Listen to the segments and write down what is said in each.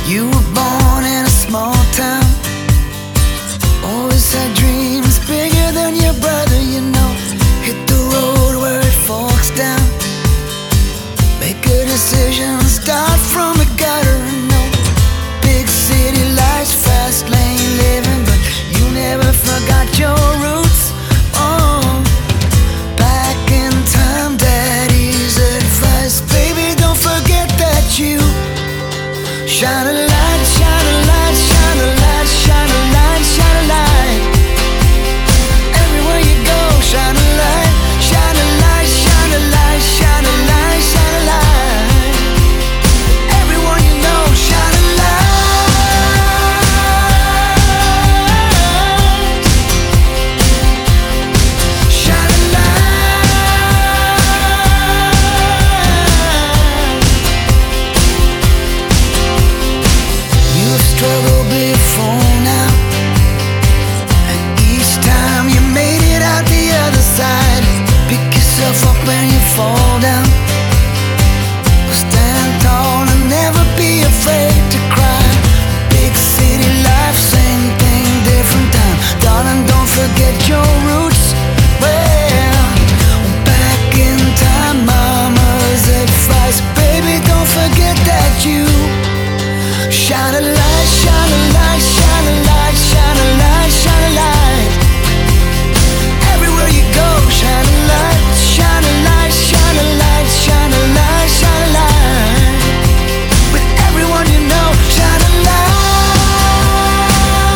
You were born in a small town, always had dreams bigger than your brother, you know. Hit the road where it forks down, make a decision, start from the gutter, no. Big city lights, fast lane living, but you never forgot your roots. Oh, back in time, daddy's advice, baby, don't forget that you shine a light, shine a light, shine a light, shine a light, shine a light. Everywhere you go, shine a light, shine a light, shine a light, shine a light, shine a light. Everyone you know, shine a light. Shine a light. You've struggled before now, and each time you made it out the other side. Pick yourself up when you fall down, stand tall and never be afraid to cry. Big city life, same thing, different time. Darling, don't forget your roots. Well, back in time, mama's advice, baby, don't forget that you shine a light, shine a light, shine a light, shine a light, shine a light. Everywhere you go, shine a light, shine a light, shine a light, shine a light, shine a light. With everyone you know, shine a light.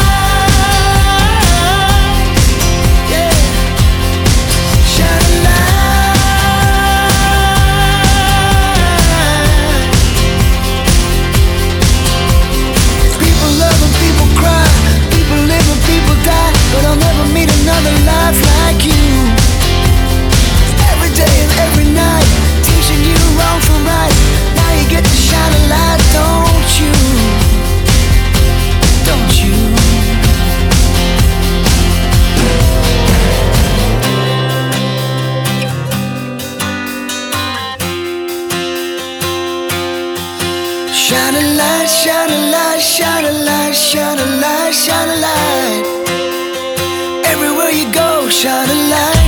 Yeah, shine a light. People love and people cry, people live and people die, but I'll never meet another life like you. Every day and every night, teaching you wrong from right. Now you get to shine a light, don't you? Don't you? Shine a light, shine a light, shine a light, shine a light, shine a light. Everywhere you go, shine a light.